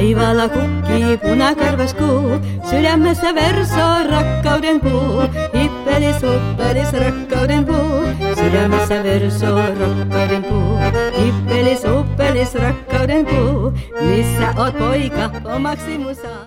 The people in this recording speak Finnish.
Taivaalla kukkii punakarvas kuu, sydämessä versoo rakkauden puu. Hippelis huppelis rakkauden puu, sydämessä versoo rakkauden puu. Hippelis huppelis rakkauden puu, missä oot poika omaksi musaa?